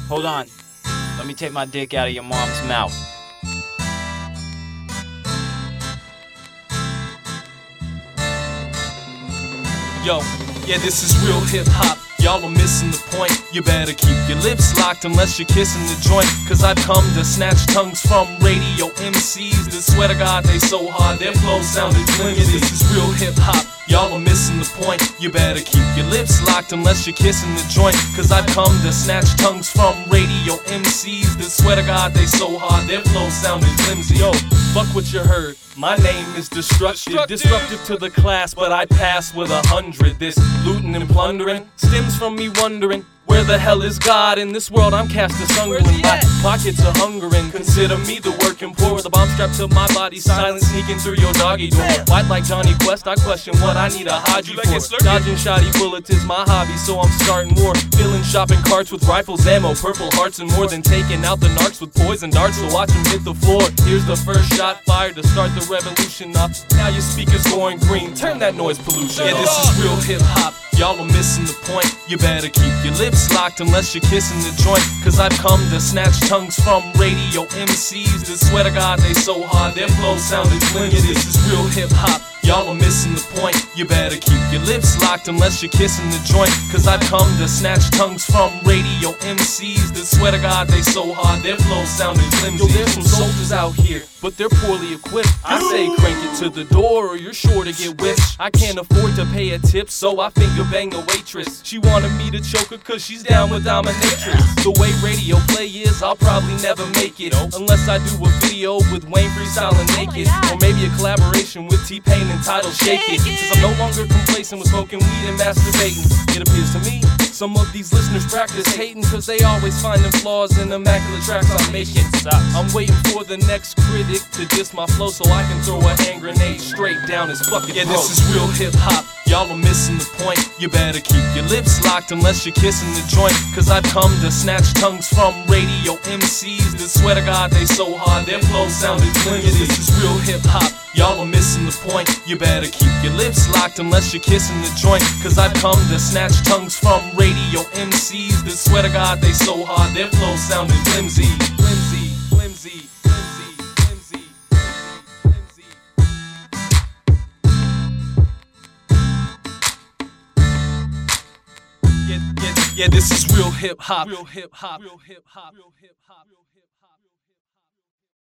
Hold on. Let me take my dick out of your mom's mouth. Yo, yeah, this is real hip-hop. Y'all are missing the point. You better keep your lips locked unless you're kissing the joint. Cause I've come to snatch tongues from radio MCs that swear to God they so hard their flow sounded flimsy. Yeah, this is real hip-hop. Y'all are missing the point. You better keep your lips locked unless you're kissing the joint. Cause I've come to snatch tongues from radio MCs that swear to God they so hard their flow sounded flimsy. Yo, fuck what you heard. My name is Destructive, disruptive to the class, but I pass with 100. This looting and plundering stems from me wondering, where the hell is God in this world? I'm cast asunder and my pockets are hungering. Consider me the working poor with a bomb strapped to my body, silent sneaking through your doggy door. Fight like Johnny Quest, I question what I need a Haji for. Dodging shoddy bullets is my hobby, so I'm starting war. Filling shopping carts with rifles, ammo, purple hearts, and more than taking out the narcs with poison darts. So watch them hit the floor. Here's the first shot fired to start the revolution up. Now your speaker's going green, turn that noise pollution. Yeah, this is real hip-hop. Y'all are missing the point. You better keep your lips locked unless you're kissing the joint. Cause I've come to snatch tongues from radio MCs that swear to God they so hard their flow sounded flimsy. Yeah, this is real hip-hop. Y'all are missing the point. You better keep your lips locked unless you're kissing the joint. Cause I've come to snatch tongues from radio MCs that swear to God they so hard their flow sounded flimsy. Yo, there's some soldiers out here, but they're poorly equipped. I say crank it to the door or you're sure to get whipped. I can't afford to pay a tip, so I finger bang a waitress. She wanted me to choke her cause she's down with dominatrix. The way radio play is, I'll probably never make it unless I do a video with Wayne freestyling naked. Or maybe a collaboration with T-Pain entitled Shake It. Cause I'm no longer complacent with smoking weed and masturbating. It appears to me some of these listeners practice hating cause they always find them flaws in immaculate tracks I'm making. I'm waiting for the next critic to diss my flow so I can throw a hand grenade straight down his fucking throat. Yeah, this is real hip-hop. Y'all are missing the point. You better keep your lips locked unless you're kissing the joint. Cause I've come to snatch tongues from radio MCs that swear to God they so hard their flow sounded flimsy. Yeah, this is real hip-hop. Y'all are missing the point. You better keep your lips locked unless you're kissing the joint. Cause I've come to snatch tongues from radio MCs that swear to God they so hard their flow sounded flimsy. Flimsy, flimsy, flimsy, flimsy, flimsy, flimsy. Yeah, this is real hip hop. Real hip hop. Real hip hop. Real hip hop.